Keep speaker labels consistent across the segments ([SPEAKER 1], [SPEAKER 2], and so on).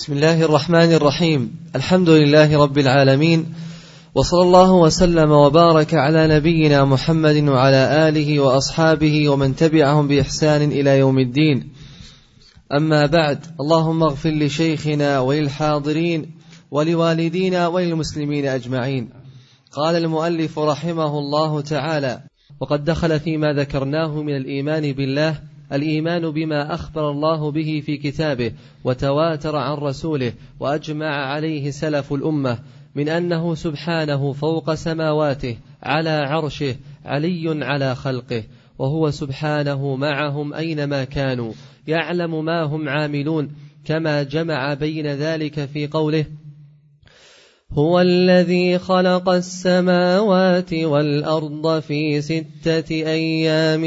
[SPEAKER 1] بسم الله الرحمن الرحيم. الحمد لله رب العالمين، وصلى الله وسلم وبارك على نبينا محمد وعلى آله وأصحابه ومن تبعهم بإحسان إلى يوم الدين. أما بعد، اللهم اغفر لشيخنا وللحاضرين ولوالدينا وللمسلمين أجمعين. قال المؤلف رحمه الله تعالى: وقد دخل فيما ذكرناه من الإيمان بالله الإيمان بما أخبر الله به في كتابه وتواتر عن رسوله وأجمع عليه سلف الأمة من أنه سبحانه فوق سماواته على عرشه علي على خلقه، وهو سبحانه معهم أينما كانوا يعلم ما هم عاملون، كما جمع بين ذلك في قوله: هو الذي خلق السماوات والأرض في 6 أيام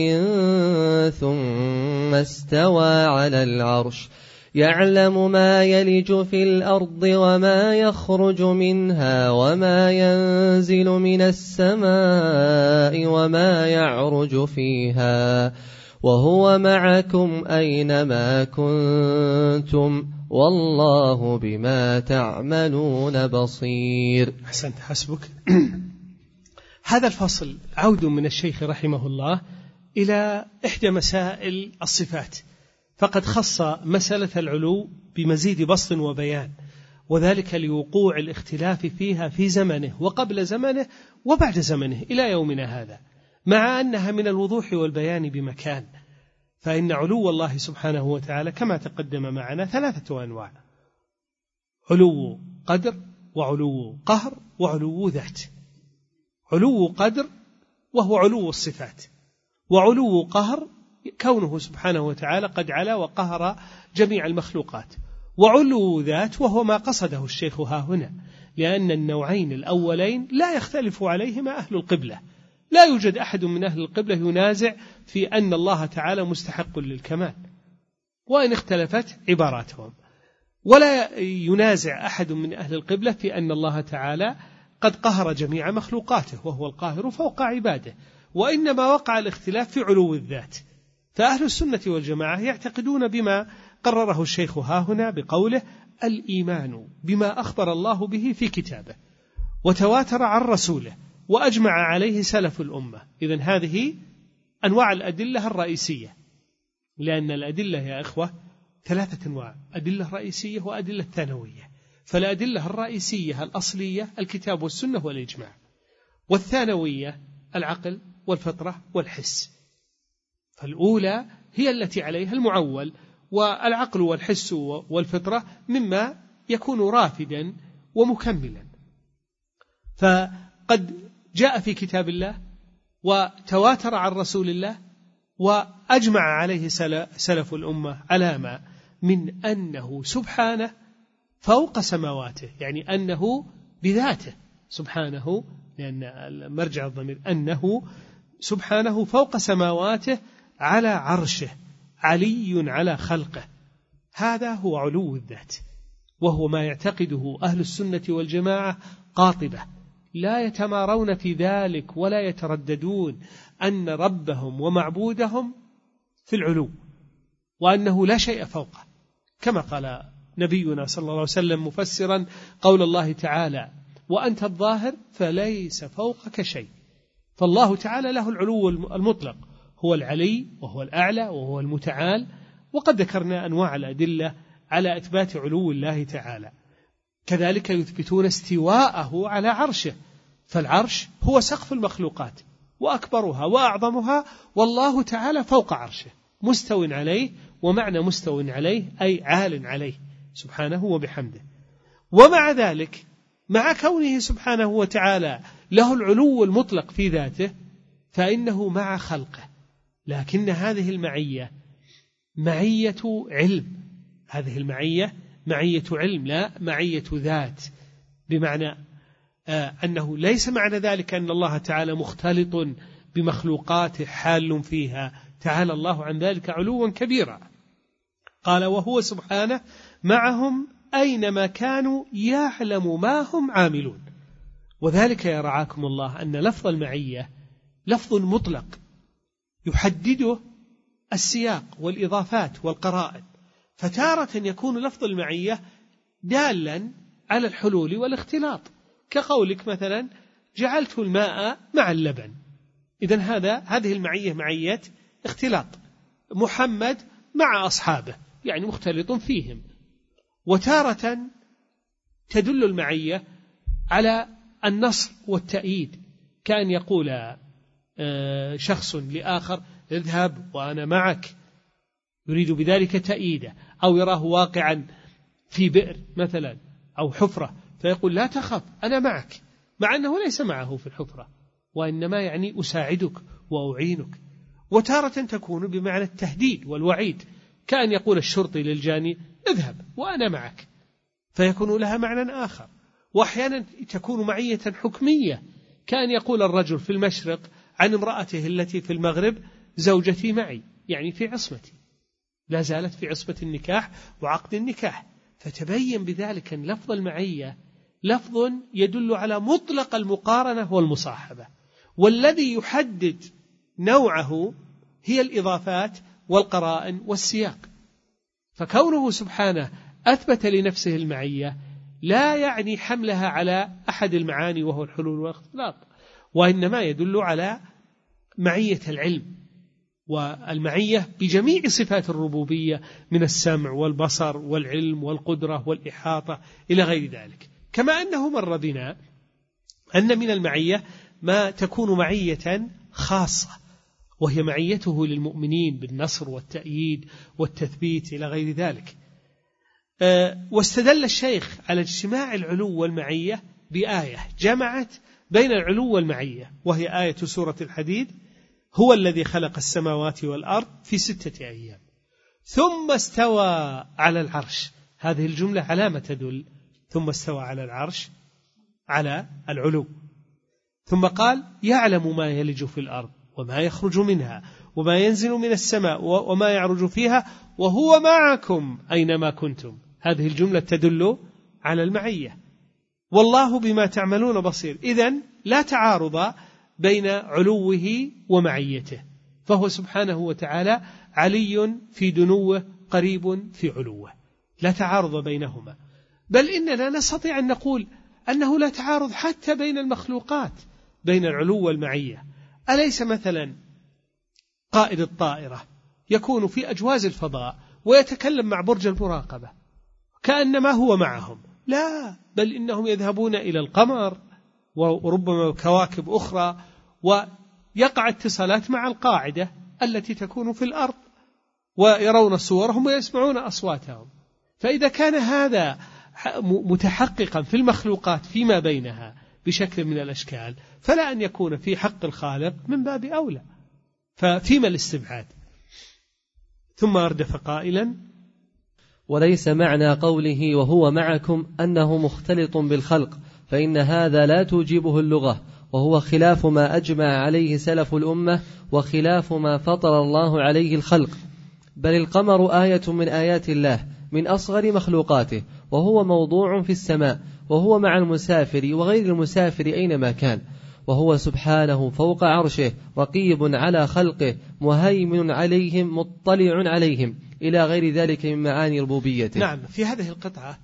[SPEAKER 1] ثم استوى على العرش يعلم ما يلج في الأرض وما يخرج منها وما ينزل من السماء وما يعرج فيها وهو معكم أينما كنتم والله بما تعملون بصير.
[SPEAKER 2] أحسنت، حسبك. هذا الفصل عود من الشيخ رحمه الله إلى إحدى مسائل الصفات، فقد خص مسألة العلو بمزيد بسط وبيان، وذلك لوقوع الاختلاف فيها في زمنه وقبل زمنه وبعد زمنه إلى يومنا هذا، مع أنها من الوضوح والبيان بمكان. فإن علو الله سبحانه وتعالى كما تقدم معنا 3 أنواع: علو قدر، وعلو قهر، وعلو ذات. علو قدر وهو علو الصفات، وعلو قهر كونه سبحانه وتعالى قد علا وقهر جميع المخلوقات، وعلو ذات وهو ما قصده الشيخ ها هنا، لأن النوعين الأولين لا يختلف عليهما أهل القبلة، لا يوجد أحد من أهل القبلة ينازع في أن الله تعالى مستحق للكمال وإن اختلفت عباراتهم، ولا ينازع أحد من أهل القبلة في أن الله تعالى قد قهر جميع مخلوقاته وهو القاهر فوق عباده، وإنما وقع الاختلاف في علو الذات. فأهل السنة والجماعة يعتقدون بما قرره الشيخ ها هنا بقوله: الإيمان بما أخبر الله به في كتابه وتواتر عن رسوله وأجمع عليه سلف الأمة. إذن هذه أنواع الأدلة الرئيسية، لأن الأدلة يا إخوة 3 أنواع: أدلة رئيسية وأدلة ثانوية. فالأدلة الرئيسية الأصلية الكتاب والسنة والإجماع، والثانوية العقل والفطرة والحس. فالأولى هي التي عليها المعول، والعقل والحس والفطرة مما يكون رافدا ومكملا. فقد جاء في كتاب الله وتواتر عن رسول الله وأجمع عليه سلف الأمة على ما من أنه سبحانه فوق سماواته، يعني أنه بذاته سبحانه، لأن مرجع الضمير أنه سبحانه فوق سماواته على عرشه علي على خلقه. هذا هو علو الذات، وهو ما يعتقده أهل السنة والجماعة قاطبة، لا يتمارون في ذلك ولا يترددون أن ربهم ومعبودهم في العلو، وأنه لا شيء فوقه، كما قال نبينا صلى الله عليه وسلم مفسرا قول الله تعالى: وأنت الظاهر فليس فوقك شيء. فالله تعالى له العلو المطلق، هو العلي وهو الأعلى وهو المتعال. وقد ذكرنا أنواع الأدلة على إثبات علو الله تعالى. كذلك يثبتون استواءه على عرشه، فالعرش هو سقف المخلوقات وأكبرها وأعظمها، والله تعالى فوق عرشه مستو عليه، ومعنى مستو عليه أي عال عليه سبحانه وبحمده. ومع ذلك، مع كونه سبحانه وتعالى له العلو المطلق في ذاته، فإنه مع خلقه، لكن هذه المعية معية علم، هذه المعية معية علم لا معية ذات، بمعنى أنه ليس معنى ذلك أن الله تعالى مختلط بمخلوقاته حال فيها، تعالى الله عن ذلك علوا كبيرا. قال: وهو سبحانه معهم أينما كانوا يعلم ما هم عاملون. وذلك يا رعاكم الله أن لفظ المعية لفظ مطلق يحدده السياق والإضافات والقرائن، فتارة يكون لفظ المعية دالا على الحلول والاختلاط، كقولك مثلا جعلت الماء مع اللبن، إذن هذه المعية معية اختلاط، محمد مع أصحابه يعني مختلط فيهم. وتارة تدل المعية على النصر والتأييد، كأن يقول شخص لآخر اذهب وأنا معك، يريد بذلك تأييده، أو يراه واقعا في بئر مثلا أو حفرة فيقول لا تخف أنا معك، مع أنه ليس معه في الحفرة، وإنما يعني أساعدك وأعينك. وتارة تكون بمعنى التهديد والوعيد، كأن يقول الشرطي للجاني اذهب وأنا معك، فيكون لها معنى آخر. وأحيانا تكون معية حكمية، كأن يقول الرجل في المشرق عن امرأته التي في المغرب زوجتي معي، يعني في عصمتي، لا زالت في عصمة النكاح وعقد النكاح. فتبين بذلك أن لفظ المعية لفظ يدل على مطلق المقارنة والمصاحبة، والذي يحدد نوعه هي الإضافات والقرائن والسياق. فكونه سبحانه أثبت لنفسه المعية لا يعني حملها على أحد المعاني وهو الحلول والاختلاط، وإنما يدل على معية العلم والمعية بجميع صفات الربوبية من السمع والبصر والعلم والقدرة والإحاطة إلى غير ذلك. كما أنه مر بنا أن من المعية ما تكون معية خاصة، وهي معيته للمؤمنين بالنصر والتأييد والتثبيت إلى غير ذلك. واستدل الشيخ على اجتماع العلو والمعية بآية جمعت بين العلو والمعية، وهي آية سورة الحديد: هو الذي خلق السماوات والأرض في 6 أيام ثم استوى على العرش. هذه الجملة علامة تدل ثم استوى على العرش على العلو. ثم قال: يعلم ما يلج في الأرض وما يخرج منها وما ينزل من السماء وما يعرج فيها وهو معكم أينما كنتم. هذه الجملة تدل على المعية. والله بما تعملون بصير. إذن لا تعارض بين علوه ومعيته، فهو سبحانه وتعالى علي في دنوه قريب في علوه، لا تعارض بينهما. بل إننا نستطيع أن نقول أنه لا تعارض حتى بين المخلوقات بين العلو والمعية. أليس مثلا قائد الطائرة يكون في أجواز الفضاء ويتكلم مع برج المراقبة كأنما هو معهم؟ لا، بل إنهم يذهبون إلى القمر وربما كواكب أخرى، ويقع اتصالات مع القاعدة التي تكون في الأرض، ويرون صورهم ويسمعون أصواتهم. فإذا كان هذا متحققا في المخلوقات فيما بينها بشكل من الأشكال، فلا أن يكون في حق الخالق من باب أولى، ففيما الاستبعاد؟ ثم أردف قائلا:
[SPEAKER 1] وليس معنى قوله وهو معكم أنه مختلط بالخلق، فإن هذا لا توجبه اللغة، وهو خلاف ما أجمع عليه سلف الأمة وخلاف ما فطر الله عليه الخلق. بل القمر آية من آيات الله من أصغر مخلوقاته، وهو موضوع في السماء، وهو مع المسافر وغير المسافر أينما كان، وهو سبحانه فوق عرشه رقيب على خلقه مهيمن عليهم مطلع عليهم إلى غير ذلك من معاني ربوبيته.
[SPEAKER 2] نعم، في هذه القطعة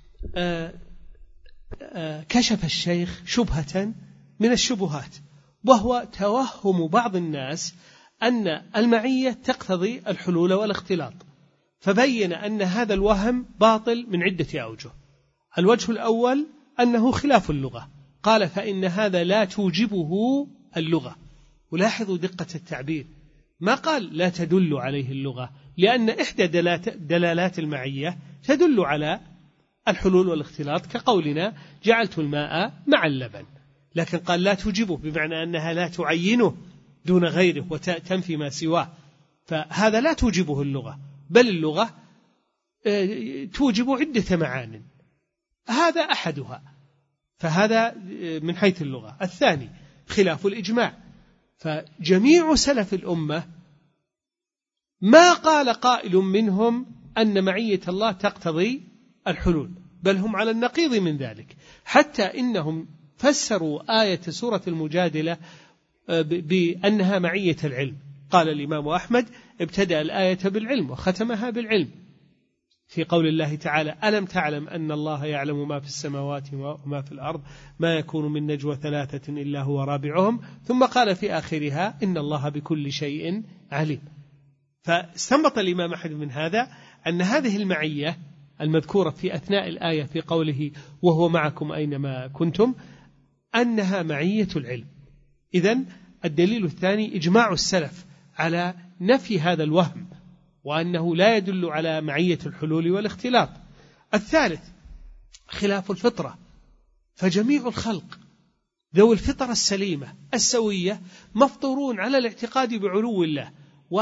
[SPEAKER 2] كشف الشيخ شبهة من الشبهات، وهو توهم بعض الناس أن المعية تقتضي الحلول والاختلاط، فبين أن هذا الوهم باطل من عدة أوجه. الوجه الأول أنه خلاف اللغة، قال: فإن هذا لا توجبه اللغة. ولاحظوا دقة التعبير، ما قال لا تدل عليه اللغة، لأن إحدى دلالات المعية تدل على الحلول والاختلاط، كقولنا جعلت الماء مع اللبن، لكن قال لا توجبه، بمعنى أنها لا تعينه دون غيره وتنفي ما سواه، فهذا لا توجبه اللغة، بل اللغة توجب عدة معان، هذا أحدها، فهذا من حيث اللغة. الثاني خلاف الإجماع، فجميع سلف الأمة ما قال قائل منهم أن معية الله تقتضي الحلول، بل هم على النقيض من ذلك، حتى إنهم فسروا آية سورة المجادلة بأنها معية العلم. قال الإمام أحمد: ابتدأ الآية بالعلم وختمها بالعلم، في قول الله تعالى: ألم تعلم أن الله يعلم ما في السماوات وما في الأرض ما يكون من نجوى 3 إلا هو رابعهم، ثم قال في آخرها: إن الله بكل شيء عليم. فاستنبط الإمام أحمد من هذا أن هذه المعية المذكورة في أثناء الآية في قوله: وهو معكم أينما كنتم، أنها معية العلم. إذن الدليل الثاني إجماع السلف على نفي هذا الوهم، وأنه لا يدل على معية الحلول والاختلاط. الثالث خلاف الفطرة، فجميع الخلق ذوي الفطرة السليمة السوية مفطورون على الاعتقاد بعلو الله،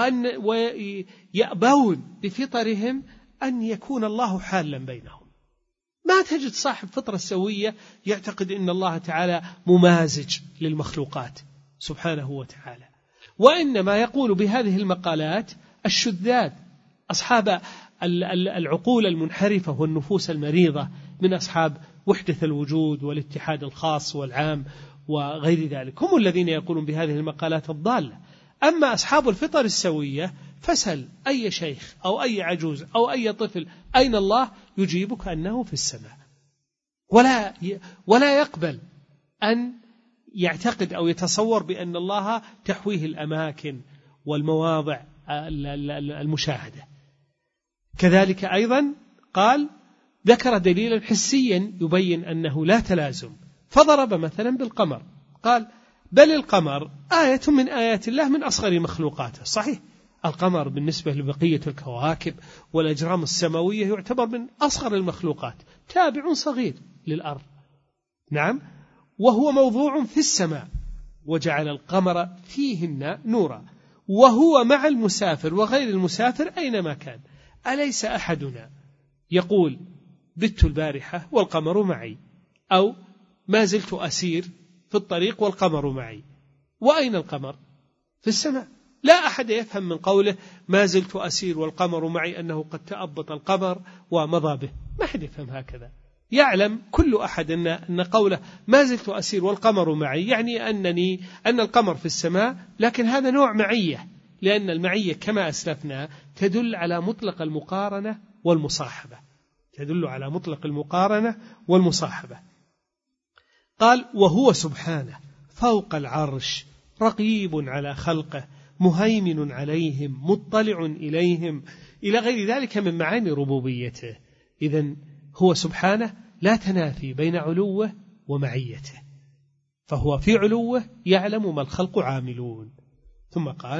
[SPEAKER 2] ويأبون بفطرهم أن يكون الله حالا بينهم. ما تجد صاحب فطرة سوية يعتقد أن الله تعالى ممازج للمخلوقات سبحانه وتعالى، وإنما يقول بهذه المقالات الشذاذ، أصحاب العقول المنحرفة والنفوس المريضة من أصحاب وحدة الوجود والاتحاد الخاص والعام وغير ذلك، هم الذين يقولون بهذه المقالات الضالة. أما أصحاب الفطر السوية فسل أي شيخ أو أي عجوز أو أي طفل أين الله، يجيبك أنه في السماء، ولا يقبل أن يعتقد أو يتصور بأن الله تحويه الأماكن والمواضع المشاهدة. كذلك أيضا قال ذكر دليلا حسيا يبين أنه لا تلازم، فضرب مثلا بالقمر، قال: بل القمر آية من آيات الله من أصغر مخلوقاته. صحيح، القمر بالنسبة لبقية الكواكب والأجرام السماوية يعتبر من أصغر المخلوقات، تابع صغير للأرض، نعم، وهو موضوع في السماء، وجعل القمر فيهن نورا، وهو مع المسافر وغير المسافر أينما كان. أليس أحدنا يقول: بت البارحة والقمر معي، أو ما زلت أسير في الطريق والقمر معي؟ وأين القمر؟ في السماء. لا أحد يفهم من قوله ما زلت أسير والقمر معي أنه قد تأبط القمر ومضى به، ما أحد يفهم هكذا. يعلم كل أحد أن قوله ما زلت أسير والقمر معي يعني أن القمر في السماء، لكن هذا نوع معية، لأن المعية كما أسلفنا تدل على مطلق المقارنة والمصاحبة، تدل على مطلق المقارنة والمصاحبة. قال: وهو سبحانه فوق العرش رقيب على خلقه مهيمن عليهم مطلع إليهم، إلى غير ذلك من معاني ربوبيته. إذن هو سبحانه لا تنافي بين علوه ومعيته، فهو في علوه يعلم ما الخلق عاملون. ثم قال: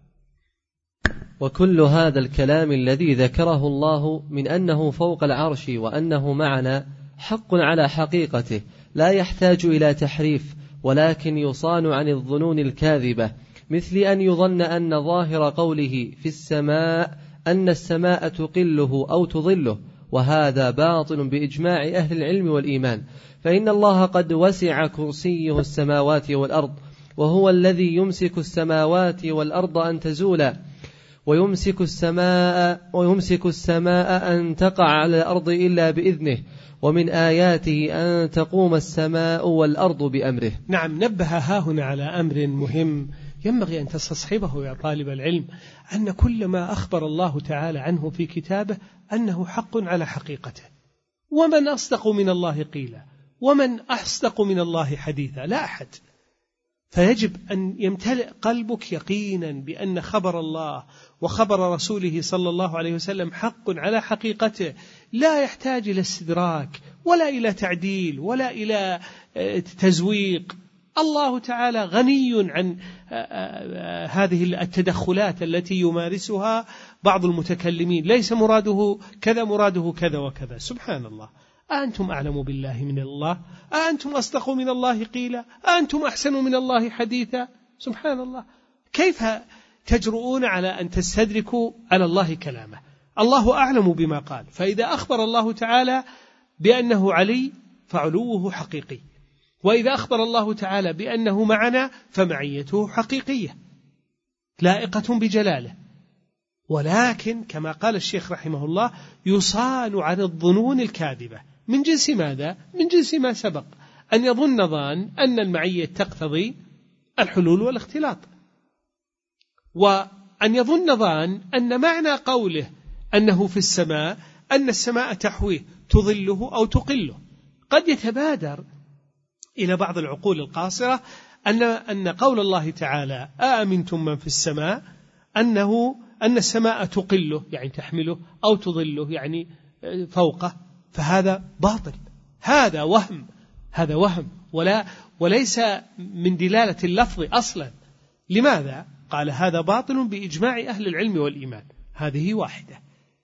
[SPEAKER 1] وكل هذا الكلام الذي ذكره الله من أنه فوق العرش وأنه معنا حق على حقيقته، لا يحتاج إلى تحريف، ولكن يصان عن الظنون الكاذبة، مثل أن يظن أن ظاهر قوله في السماء أن السماء تقله أو تظله، وهذا باطل بإجماع أهل العلم والإيمان، فإن الله قد وسع كرسيه السماوات والأرض، وهو الذي يمسك السماوات والأرض أن تزولا، ويمسك السماء أن تقع على الأرض إلا بإذنه، ومن آياته أن تقوم السماء والأرض بأمره.
[SPEAKER 2] نعم، نبه هاهنا على أمر مهم ينبغي أن تستصحبه يا طالب العلم، أن كل ما أخبر الله تعالى عنه في كتابه أنه حق على حقيقته، ومن أصدق من الله قيلا، ومن أصدق من الله حديثا، لا أحد. فيجب أن يمتلئ قلبك يقينا بأن خبر الله وخبر رسوله صلى الله عليه وسلم حق على حقيقته، لا يحتاج إلى استدراك ولا إلى تعديل ولا إلى تزويق. الله تعالى غني عن هذه التدخلات التي يمارسها بعض المتكلمين، ليس مراده كذا، مراده كذا وكذا. سبحان الله، أنتم أعلم بالله من الله؟ أنتم أصدق من الله قيلا؟ أنتم أحسن من الله حديثا؟ سبحان الله، كيف تجرؤون على أن تستدركوا على الله كلامه؟ الله أعلم بما قال، فإذا أخبر الله تعالى بأنه علي فعلوه حقيقي، وإذا أخبر الله تعالى بأنه معنا فمعيته حقيقية لائقة بجلاله. ولكن كما قال الشيخ رحمه الله يصان عن الظنون الكاذبة. من جنس ماذا؟ من جنس ما سبق، أن يظن ظان أن المعية تقتضي الحلول والاختلاط، وأن يظن ظان أن معنى قوله أنه في السماء أن السماء تحويه تظله أو تقله. قد يتبادر إلى بعض العقول القاصرة أن قول الله تعالى أأمنتم من في السماء أن السماء تقله يعني تحمله أو تظله يعني فوقه، فهذا باطل، هذا وهم وليس من دلالة اللفظ أصلا. لماذا؟ قال هذا باطل بإجماع أهل العلم والإيمان، هذه واحدة.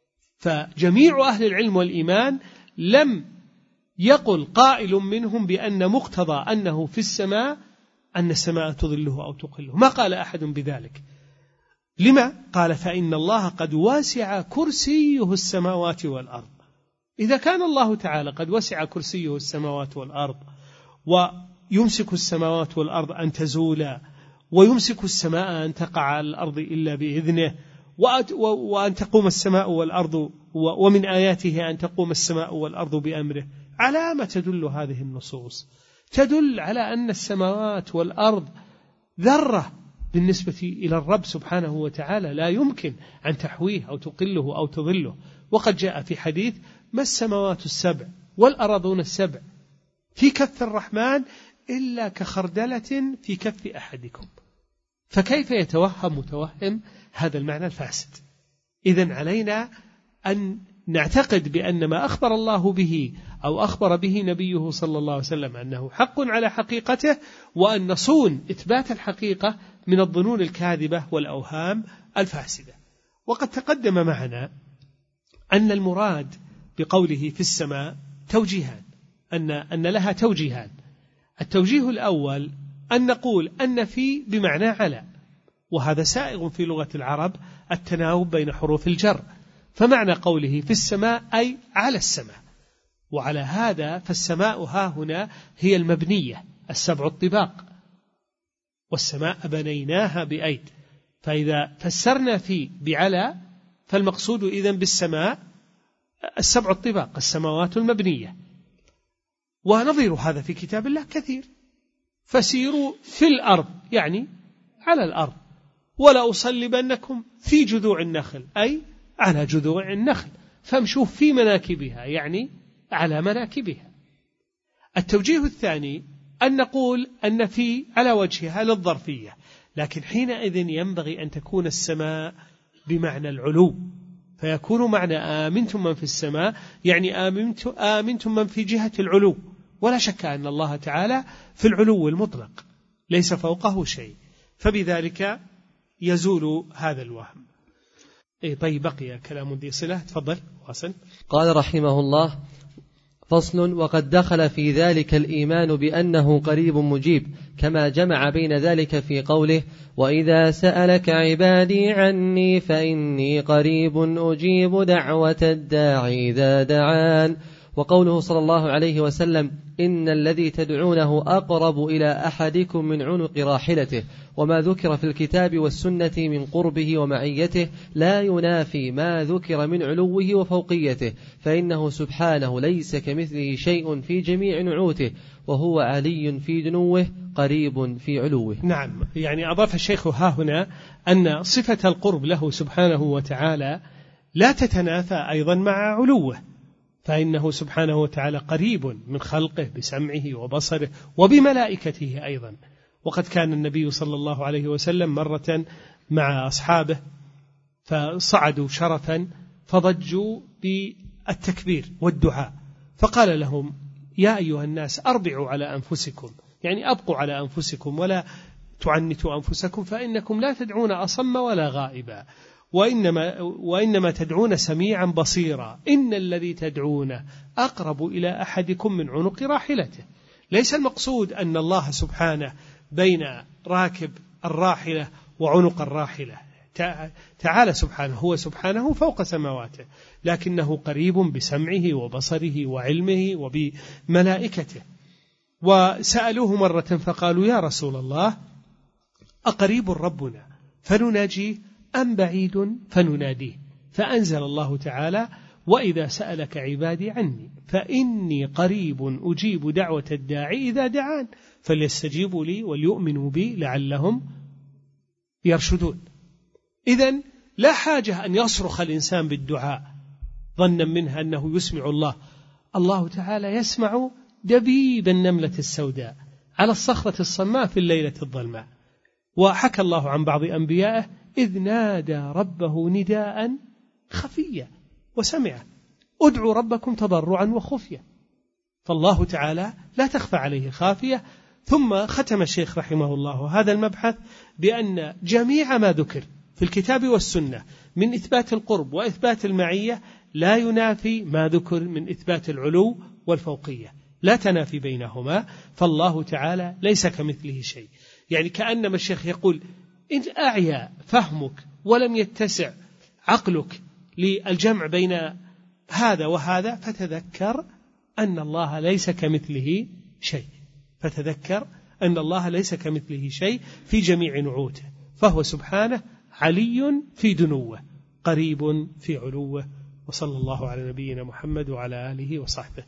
[SPEAKER 2] فجميع أهل العلم والإيمان لم يقل قائل منهم بأن مقتضى أنه في السماء أن السماء تظله أو تقله، ما قال أحد بذلك. لما؟ قال فإن الله قد وسع كرسيه السماوات والأرض. إذا كان الله تعالى قد وسع كرسيه السماوات والأرض ويمسك السماوات والأرض أن تزولا ويمسك السماء أن تقع على الأرض إلا بإذنه وأن تقوم السماء والأرض ومن آياته أن تقوم السماء والأرض بأمره، على ما تدل هذه النصوص؟ تدل على أن السماوات والأرض ذرة بالنسبة إلى الرب سبحانه وتعالى، لا يمكن أن تحويه أو تقله أو تظله. وقد جاء في حديث ما السماوات السبع والأرضون السبع في كف الرحمن إلا كخردلة في كف أحدكم. فكيف يتوهم متوهم هذا المعنى الفاسد؟ إذن علينا أن نعتقد بأن ما أخبر الله به أو أخبر به نبيه صلى الله عليه وسلم أنه حق على حقيقته، وأن نصون إثبات الحقيقة من الظنون الكاذبة والأوهام الفاسدة. وقد تقدم معنا أن المراد بقوله في السماء توجيهان، أن لها توجيهان. التوجيه الأول أن نقول أن في بمعنى على، وهذا سائغ في لغة العرب التناوب بين حروف الجر، فمعنى قوله في السماء أي على السماء. وعلى هذا فالسماء ها هنا هي المبنية السبع الطباق، والسماء بنيناها بأيد. فإذا فسرنا في بعلى فالمقصود إذن بالسماء السبع الطباق السماوات المبنية. ونظير هذا في كتاب الله كثير، فسيروا في الأرض يعني على الأرض، ولا أصلبنكم في جذوع النخل أي على جذوع النخل، فامشوا في مناكبها يعني على مناكبها. التوجيه الثاني أن نقول أن في على وجهها للظرفية، لكن حينئذ ينبغي أن تكون السماء بمعنى العلو، فيكون معنى آمنتم من في السماء يعني آمنتم من في جهة العلو، ولا شك أن الله تعالى في العلو المطلق ليس فوقه شيء، فبذلك يزول هذا الوهم. طيب بقي كلام ذي صلة، تفضل واصل.
[SPEAKER 1] قال رحمه الله: فصل: وقد دخل في ذلك الإيمان بأنه قريب مجيب، كما جمع بين ذلك في قوله: وإذا سألك عبادي عني فإني قريب أجيب دعوة الداعي إذا دعان. وقوله صلى الله عليه وسلم: إن الذي تدعونه أقرب إلى أحدكم من عنق راحلته. وما ذكر في الكتاب والسنة من قربه ومعيته لا ينافي ما ذكر من علوه وفوقيته، فإنه سبحانه ليس كمثله شيء في جميع نعوته، وهو علي في دنوه قريب في علوه.
[SPEAKER 2] نعم، يعني أضاف الشيخ ها هنا أن صفة القرب له سبحانه وتعالى لا تتنافى أيضا مع علوه، فإنه سبحانه وتعالى قريب من خلقه بسمعه وبصره وبملائكته أيضا. وقد كان النبي صلى الله عليه وسلم مرة مع أصحابه فصعدوا شرفا فضجوا بالتكبير والدعاء، فقال لهم: يا أيها الناس أربعوا على أنفسكم، يعني أبقوا على أنفسكم ولا تعنتوا أنفسكم، فإنكم لا تدعون أصم ولا غائبا، وإنما تدعون سميعا بصيرا، إن الذي تدعون أقرب إلى أحدكم من عنق راحلته. ليس المقصود أن الله سبحانه بين راكب الراحلة وعنق الراحلة، تعالى سبحانه، هو سبحانه فوق سماواته، لكنه قريب بسمعه وبصره وعلمه وبملائكته. وسألوه مرة فقالوا: يا رسول الله، أقريب ربنا فنناجيه أم بعيد فنناديه؟ فأنزل الله تعالى: وإذا سألك عبادي عني فإني قريب أجيب دعوة الداعي إذا دعان فليستجيبوا لي وليؤمنوا بي لعلهم يرشدون. إذن لا حاجة أن يصرخ الإنسان بالدعاء، ظنا منها أنه يسمع الله. الله تعالى يسمع دبيب النملة السوداء على الصخرة الصماء في الليلة الظلماء. وحكى الله عن بعض أنبيائه إذ نادى ربه نداء خفيا وسمعه ادعوا ربكم تضرعا وخفيا. فالله تعالى لا تخفى عليه خافية. ثم ختم الشيخ رحمه الله هذا المبحث بأن جميع ما ذكر في الكتاب والسنة من إثبات القرب وإثبات المعية لا ينافي ما ذكر من إثبات العلو والفوقية، لا تنافي بينهما. فالله تعالى ليس كمثله شيء. يعني كأنما الشيخ يقول إن أعيا فهمك ولم يتسع عقلك للجمع بين هذا وهذا فتذكر أن الله ليس كمثله شيء، فتذكر أن الله ليس كمثله شيء في جميع نعوته، فهو سبحانه علي في دنوه قريب في علوه. وصلى الله على نبينا محمد وعلى آله وصحبه.